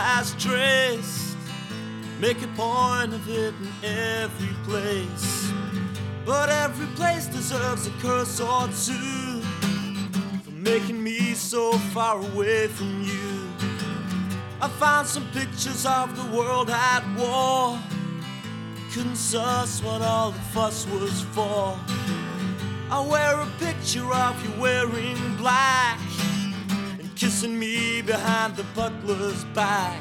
as traced, make a point of it in every place. But every place deserves a curse or two for making me so far away from you. I found some pictures of the world at war, couldn't suss what all the fuss was for. I wear a picture of you wearing black and kissing me behind the butler's back.